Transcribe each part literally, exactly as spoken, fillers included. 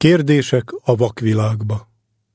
Kérdések a vakvilágba.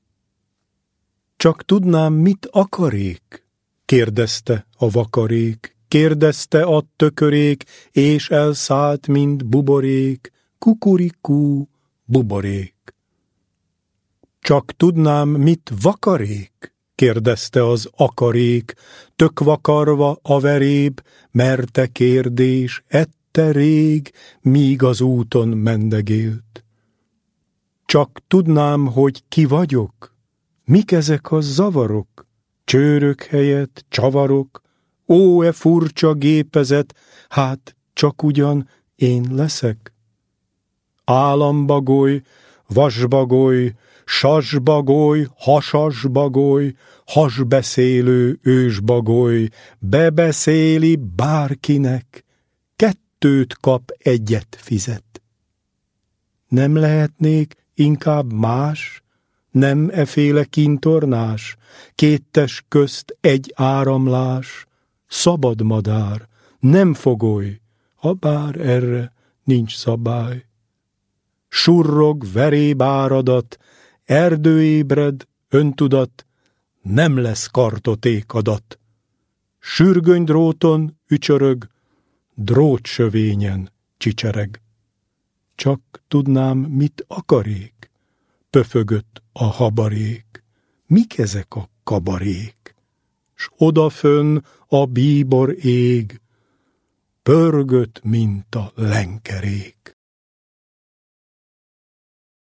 Csak tudnám, mit akarék? Kérdezte a vakarék, kérdezte a tökörék, és elszállt, mint buborék, kukurikú, buborék. Csak tudnám, mit vakarék? Kérdezte az akarék, tök vakarva a veréb, merte kérdés, ette rég, míg az úton mendegélt. Csak tudnám, hogy ki vagyok? Mik ezek a zavarok? Csőrök helyett csavarok? Ó, e furcsa gépezet, hát csak ugyan én leszek? Állambagoly, vasbagoly, sasbagoly, hasasbagoly, hasbeszélő ősbagoly, bebeszéli bárkinek, kettőt kap, egyet fizet. Nem lehetnék inkább más, nem eféle kintornás, kéttes közt egy áramlás, szabad madár, nem fogoly, habár erre nincs szabály. Surrog verébáradat, erdőébred, öntudat, nem lesz kartotékadat. Sürgönydróton ücsörög, drótsövényen csicsereg. Csak tudnám, mit akarék, pöfögött a habarék. Mik ezek a kabarék? S odafönn a bíbor ég, pörgött, mint a lenkerék.